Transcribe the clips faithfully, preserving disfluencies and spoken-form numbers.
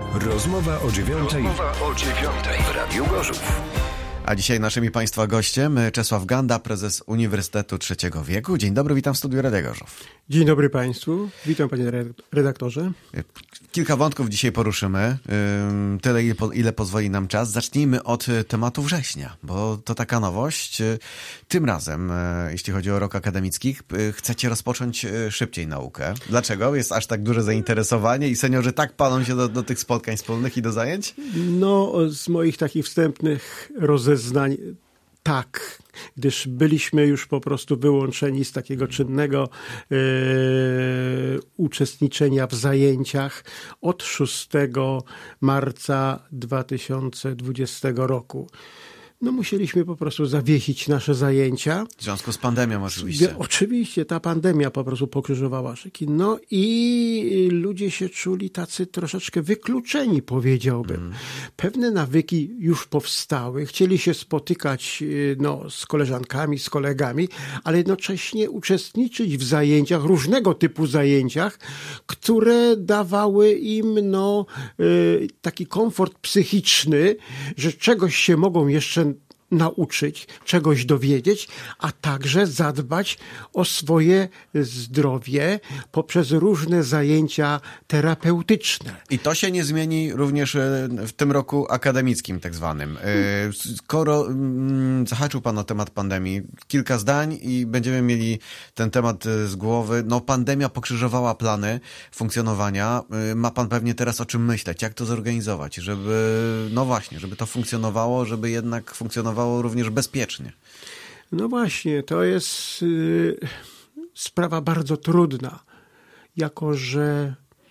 Rozmowa o dziewiątej. Rozmowa o dziewiątej w Radiu Gorzów. A dzisiaj naszym i Państwa gościem Czesław Ganda, prezes Uniwersytetu Trzeciego Wieku. Dzień dobry, witam w studiu Radia Gorzów. Dzień dobry Państwu, witam Panie redaktorze. Kilka wątków dzisiaj poruszymy, tyle ile pozwoli nam czas. Zacznijmy od tematu września, bo to taka nowość. Tym razem, jeśli chodzi o rok akademicki, chcecie rozpocząć szybciej naukę. Dlaczego? Jest aż tak duże zainteresowanie i seniorzy tak palą się do, do tych spotkań wspólnych i do zajęć? No, z moich takich wstępnych rozeznań tak, gdyż byliśmy już po prostu wyłączeni z takiego czynnego e, uczestniczenia w zajęciach od szóstego marca dwa tysiące dwudziestego roku. No musieliśmy po prostu zawiesić nasze zajęcia. W związku z pandemią oczywiście. Oczywiście, ta pandemia po prostu pokrzyżowała szyki. No i ludzie się czuli tacy troszeczkę wykluczeni, powiedziałbym. Mm. Pewne nawyki już powstały. Chcieli się spotykać no, z koleżankami, z kolegami, ale jednocześnie uczestniczyć w zajęciach, różnego typu zajęciach, które dawały im no, taki komfort psychiczny, że czegoś się mogą jeszcze nauczyć, czegoś dowiedzieć, a także zadbać o swoje zdrowie poprzez różne zajęcia terapeutyczne. I to się nie zmieni również w tym roku akademickim tak zwanym. Skoro zahaczył Pan o temat pandemii, kilka zdań i będziemy mieli ten temat z głowy. No pandemia pokrzyżowała plany funkcjonowania. Ma Pan pewnie teraz o czym myśleć, jak to zorganizować, żeby, no właśnie, żeby to funkcjonowało, żeby jednak funkcjonowało również bezpiecznie. No właśnie, to jest y, sprawa bardzo trudna, jako że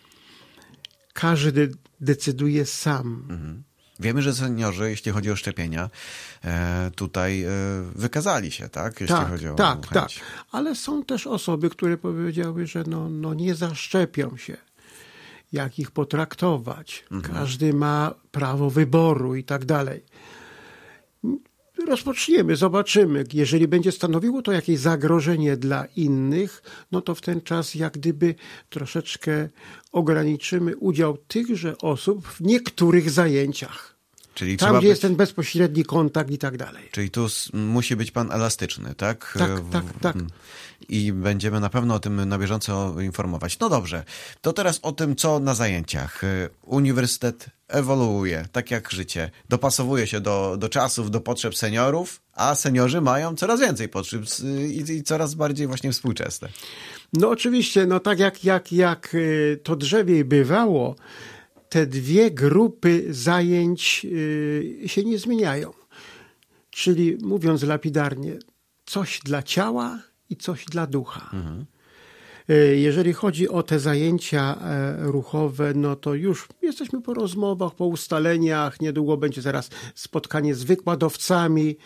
każdy decyduje sam. Mhm. Wiemy, że seniorzy, jeśli chodzi o szczepienia, e, tutaj e, wykazali się, tak? Jeśli tak, chodzi o tak, chęć. tak. Ale są też osoby, które powiedziały, że no, no nie zaszczepią się. Jak ich potraktować? Mhm. Każdy ma prawo wyboru i tak dalej. Rozpoczniemy, zobaczymy. Jeżeli będzie stanowiło to jakieś zagrożenie dla innych, no to w ten czas jak gdyby troszeczkę ograniczymy udział tychże osób w niektórych zajęciach. Czyli tam, gdzie być... jest ten bezpośredni kontakt i tak dalej. Czyli tu musi być Pan elastyczny, tak? Tak, tak, tak. I będziemy na pewno o tym na bieżąco informować. No dobrze, to teraz o tym, co na zajęciach. Uniwersytet ewoluuje, tak jak życie. Dopasowuje się do, do czasów, do potrzeb seniorów, a seniorzy mają coraz więcej potrzeb i, i coraz bardziej właśnie współczesne. No oczywiście, no tak jak, jak, jak to drzewiej bywało, te dwie grupy zajęć się nie zmieniają. Czyli mówiąc lapidarnie, coś dla ciała i coś dla ducha. Mhm. Jeżeli chodzi o te zajęcia ruchowe, no to już jesteśmy po rozmowach, po ustaleniach. Niedługo będzie zaraz spotkanie z wykładowcami.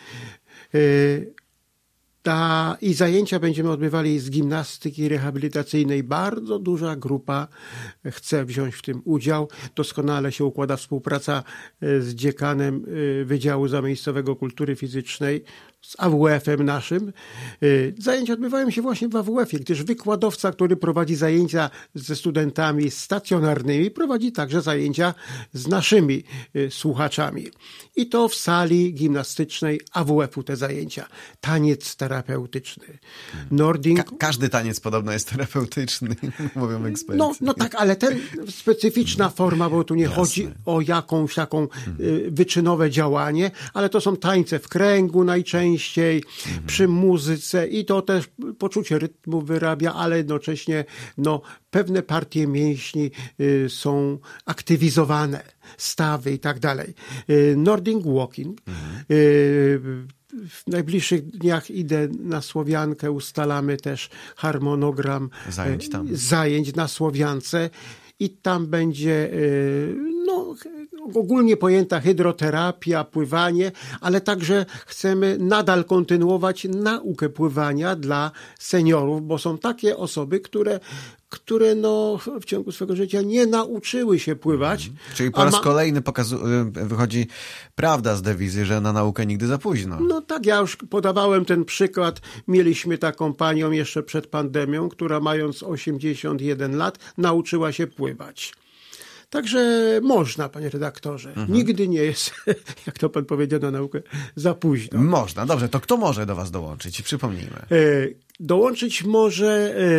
Ta, I zajęcia będziemy odbywali z gimnastyki rehabilitacyjnej. Bardzo duża grupa chce wziąć w tym udział. Doskonale się układa współpraca z dziekanem Wydziału Zamiejscowego Kultury Fizycznej, z A W F-em naszym. Zajęcia odbywają się właśnie w A W F-ie, gdyż wykładowca, który prowadzi zajęcia ze studentami stacjonarnymi, prowadzi także zajęcia z naszymi słuchaczami. I to w sali gimnastycznej A W F-u te zajęcia. Taniec terapeutyczny. Nordic... Ka- każdy taniec podobno jest terapeutyczny, mówią eksperci. No, no tak, ale ten specyficzna forma, bo tu nie Jasne. chodzi o jakąś taką y, wyczynowe działanie, ale to są tańce w kręgu najczęściej, mhm. przy muzyce i to też poczucie rytmu wyrabia, ale jednocześnie no, pewne partie mięśni y, są aktywizowane, stawy i tak dalej. Y, Nordic walking. Mhm. Y, W najbliższych dniach idę na Słowiankę, ustalamy też harmonogram zajęć, tam. zajęć na Słowiance i tam będzie no, ogólnie pojęta hydroterapia, pływanie, ale także chcemy nadal kontynuować naukę pływania dla seniorów, bo są takie osoby, które które no, w ciągu swego życia nie nauczyły się pływać. Mhm. Czyli po raz ma... kolejny pokazu- wychodzi prawda z dewizy, że na naukę nigdy za późno. No tak, ja już podawałem ten przykład. Mieliśmy taką panią jeszcze przed pandemią, która mając osiemdziesiąt jeden lat nauczyła się pływać. Także można, panie redaktorze. Mhm. Nigdy nie jest, jak to pan powiedział na naukę, za późno. Można. Dobrze, to kto może do was dołączyć? Przypomnijmy. E, dołączyć może e,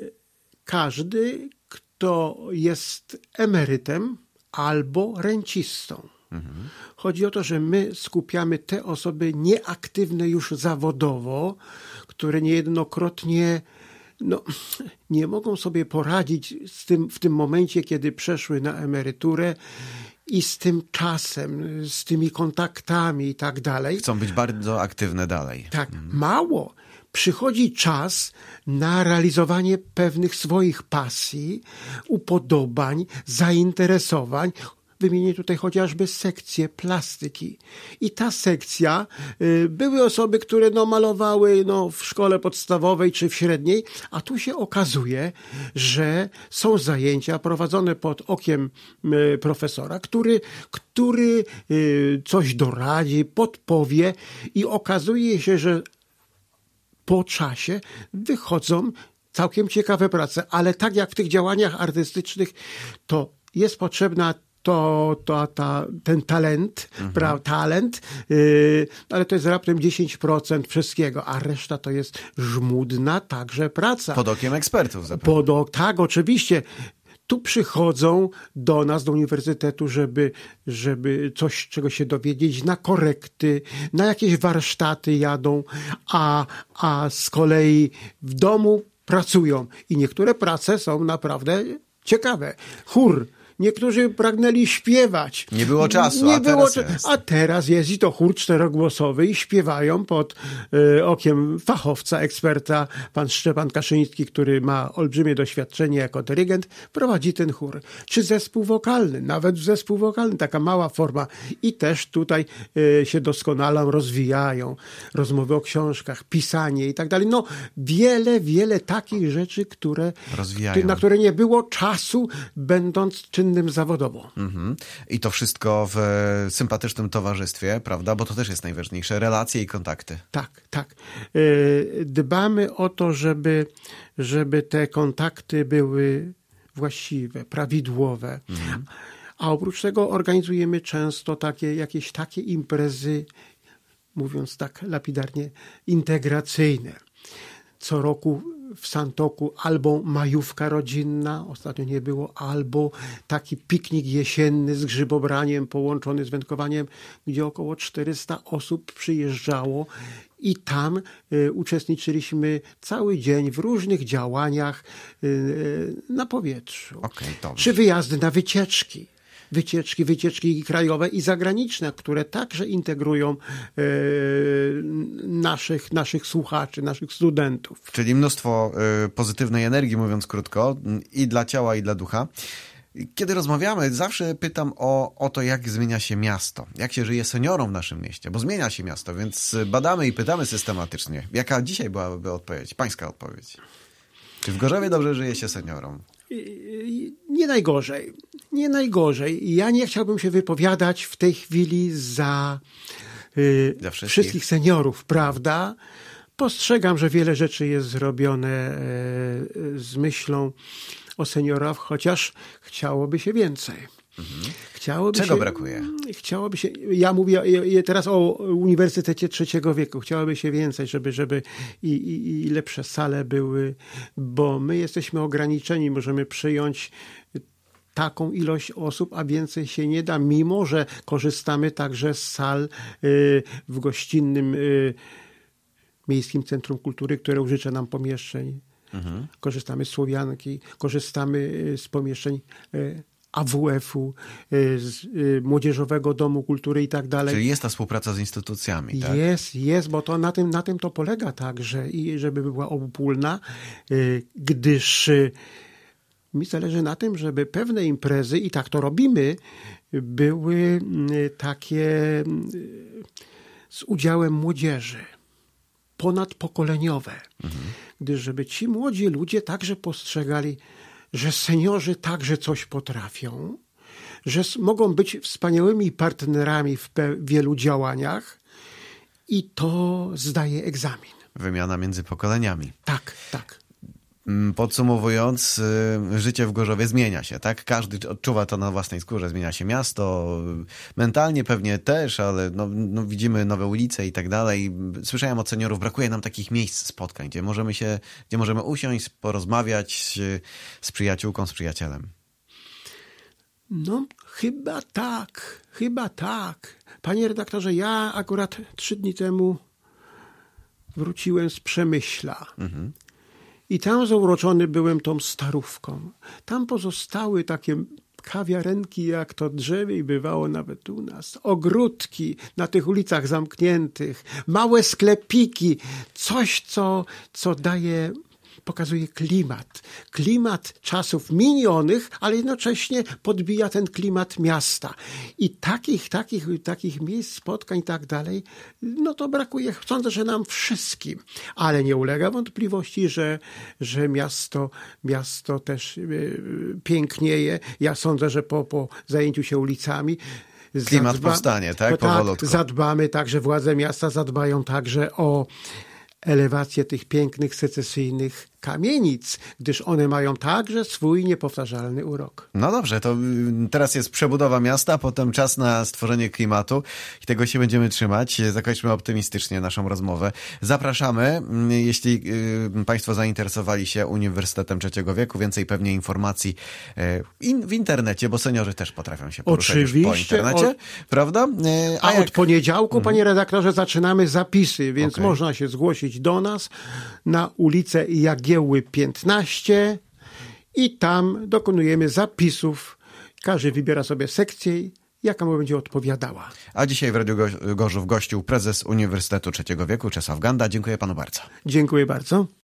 każdy, kto jest emerytem albo rencistą. Mhm. Chodzi o to, że my skupiamy te osoby nieaktywne już zawodowo, które niejednokrotnie no, nie mogą sobie poradzić z tym, w tym momencie, kiedy przeszły na emeryturę i z tym czasem, z tymi kontaktami i tak dalej. Chcą być bardzo aktywne dalej. Tak, mhm. Mało. Przychodzi czas na realizowanie pewnych swoich pasji, upodobań, zainteresowań. Wymienię tutaj chociażby sekcję plastyki. I ta sekcja, y, były osoby, które no, malowały no, w szkole podstawowej czy w średniej, a tu się okazuje, że są zajęcia prowadzone pod okiem y, profesora, który, który y, coś doradzi, podpowie i okazuje się, że po czasie wychodzą całkiem ciekawe prace, ale tak jak w tych działaniach artystycznych, to jest potrzebna to, to ta, ten talent, mhm. pra, talent, yy, ale to jest raptem dziesięć procent wszystkiego, a reszta to jest żmudna także praca. Pod okiem ekspertów zapewne. Pod ok, tak, oczywiście. Tu przychodzą do nas, do uniwersytetu, żeby, żeby coś, czego się dowiedzieć, na korekty, na jakieś warsztaty jadą, a, a z kolei w domu pracują. I niektóre prace są naprawdę ciekawe. Chór. Niektórzy pragnęli śpiewać. Nie było czasu, Nie a było teraz jest. A teraz jest i to chór czterogłosowy i śpiewają pod y, okiem fachowca, eksperta, pan Szczepan Kaszyński, który ma olbrzymie doświadczenie jako dyrygent, prowadzi ten chór. Czy zespół wokalny, nawet zespół wokalny, taka mała forma. I też tutaj y, się doskonalą, rozwijają. Rozmowy o książkach, pisanie i tak dalej. No, wiele, wiele takich rzeczy, które, rozwijają. na które nie było czasu, będąc czynnym zawodowo. Mhm. I to wszystko w sympatycznym towarzystwie, prawda? Bo to też jest najważniejsze. Relacje i kontakty. Tak, tak. Dbamy o to, żeby, żeby te kontakty były właściwe, prawidłowe. Mhm. A oprócz tego organizujemy często takie, jakieś takie imprezy, mówiąc tak lapidarnie, integracyjne. Co roku w Santoku albo majówka rodzinna, ostatnio nie było, albo taki piknik jesienny z grzybobraniem połączony z wędkowaniem, gdzie około czterysta osób przyjeżdżało i tam y, uczestniczyliśmy cały dzień w różnych działaniach y, na powietrzu. Okay, dobrze. Czy wyjazdy na wycieczki. Wycieczki, wycieczki krajowe i zagraniczne, które także integrują e, naszych, naszych słuchaczy, naszych studentów. Czyli mnóstwo e, pozytywnej energii, mówiąc krótko, i dla ciała, i dla ducha. Kiedy rozmawiamy, zawsze pytam o, o to, jak zmienia się miasto, jak się żyje seniorom w naszym mieście, bo zmienia się miasto, więc badamy i pytamy systematycznie. Jaka dzisiaj byłaby odpowiedź, pańska odpowiedź? Czy w Gorzowie dobrze żyje się seniorom? Nie najgorzej. Nie najgorzej. Ja nie chciałbym się wypowiadać w tej chwili za, y, za wszystkich. wszystkich seniorów, prawda? Postrzegam, że wiele rzeczy jest zrobione y, z myślą o seniorach, chociaż chciałoby się więcej. Mhm. Chciałoby Czego się, brakuje? Chciałoby się, ja mówię teraz o Uniwersytecie Trzeciego Wieku, chciałoby się więcej, żeby, żeby i, i, i lepsze sale były, bo my jesteśmy ograniczeni, możemy przyjąć taką ilość osób, a więcej się nie da, mimo że korzystamy także z sal y, w gościnnym y, Miejskim Centrum Kultury, które użycza nam pomieszczeń. Mhm. Korzystamy z Słowianki, korzystamy y, z pomieszczeń y, A W F-u, z Młodzieżowego Domu Kultury i tak dalej. Czyli jest ta współpraca z instytucjami, tak? Jest, jest, bo to na tym, na tym to polega także i żeby była obopólna, gdyż mi zależy na tym, żeby pewne imprezy, i tak to robimy, były takie z udziałem młodzieży, ponadpokoleniowe. Mhm. Gdyż żeby ci młodzi ludzie także postrzegali, że seniorzy także coś potrafią, że mogą być wspaniałymi partnerami w wielu działaniach i to zdaje egzamin. Wymiana między pokoleniami. Tak, tak. Podsumowując, życie w Gorzowie zmienia się, tak? Każdy odczuwa to na własnej skórze. Zmienia się miasto, mentalnie pewnie też, ale no, no widzimy nowe ulice i tak dalej. Słyszałem od seniorów, brakuje nam takich miejsc spotkań, gdzie możemy się, gdzie możemy usiąść, porozmawiać z przyjaciółką, z przyjacielem. No, chyba tak, chyba tak. Panie redaktorze, ja akurat trzy dni temu wróciłem z Przemyśla. Mhm. I tam zauroczony byłem tą starówką. Tam pozostały takie kawiarenki, jak to drzewiej bywało nawet u nas. Ogródki na tych ulicach zamkniętych, małe sklepiki. Coś, co, co daje, pokazuje klimat. Klimat czasów minionych, ale jednocześnie podbija ten klimat miasta. I takich, takich, takich miejsc, spotkań i tak dalej, no to brakuje, sądzę, że nam wszystkim. Ale nie ulega wątpliwości, że, że miasto, miasto też yy, pięknieje. Ja sądzę, że po, po zajęciu się ulicami klimat zadba, powstanie, tak? tak Powolutku. Zadbamy także, władze miasta zadbają także o elewację tych pięknych, secesyjnych kamienic, gdyż one mają także swój niepowtarzalny urok. No dobrze, to teraz jest przebudowa miasta, potem czas na stworzenie klimatu i tego się będziemy trzymać. Zakończmy optymistycznie naszą rozmowę. Zapraszamy, jeśli Państwo zainteresowali się Uniwersytetem Trzeciego Wieku, więcej pewnie informacji w internecie, bo seniorzy też potrafią się poruszać już po internecie, od... prawda? A, A jak... od poniedziałku, panie redaktorze, zaczynamy zapisy, więc okay. można się zgłosić do nas na ulicę Jagiełły piętnaście i tam dokonujemy zapisów. Każdy wybiera sobie sekcję, jaka mu będzie odpowiadała. A dzisiaj w Radiu Gorzów gościł prezes Uniwersytetu Trzeciego Wieku Czesław Ganda. Dziękuję panu bardzo. Dziękuję bardzo.